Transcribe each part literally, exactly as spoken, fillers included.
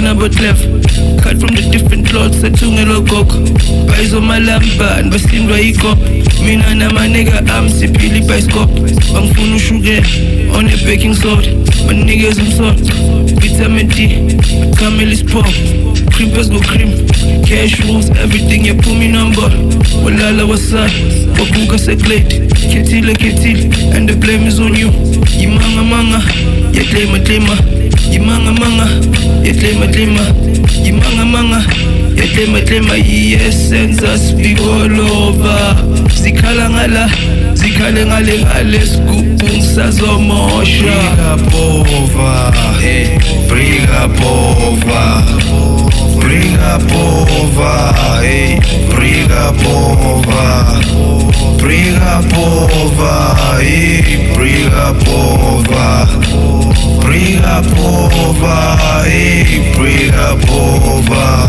mina but left. Cut from the different clothes, sathungelo gogo. Buys on my lamba, and basindwa iko. Mina na my nigga, I'm sipili bicycle. Bangfunu sugar on a baking soda. My niggas I'm salt, vitamin D, Camel pop, creepers go cream, cash rules, everything you put me number. Walala what's up, wakuka seklate, ketile ketile, and the blame is on you. Yimanga manga, yetlema tlema, yimanga manga, yetlema tlema, yimanga manga, yetlema tlema. Yes, sends us be all over. Zikhala ngala, zikhale ngale ngale, skupung sazomosha. Briga pova, hey, briga pova, briga pova, hey, briga pova, briga pova, hey, briga pova, briga pova, hey, briga pova.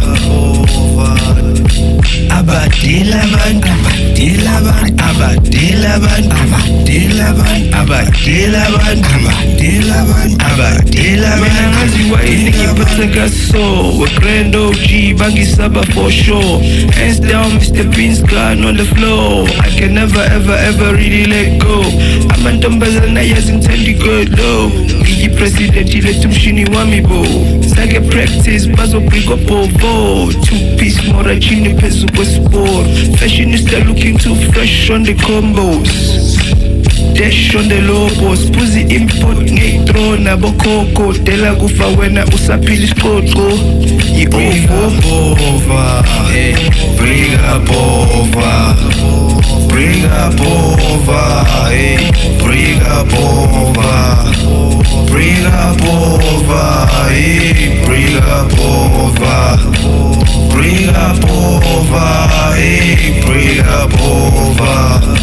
Abadila ban, abadila ban, abadila ban, abadila ban, abadila ban, abadila ban, abadila ban. Mina ngazi wa iniki so a grand O G bangi saba for sure. Hands down, Mister Bean's gun on the floor. I can never ever ever really let go. I'm a dumbazana yazintendi good low. Iyi president ile tumshini wami bo. Sage practice bazo brigo povo. Two piece mora chini pezu kwa sport. Fashionista looking too fresh on the combos. Dash on the logos, pussy import nitro na bokoko. Tela kufa wena usapili skoko. Yi Briga pova, hey, briga pova, briga pova, hey, briga pova, briga pova, hey, briga pova, briga pova, hey, briga pova.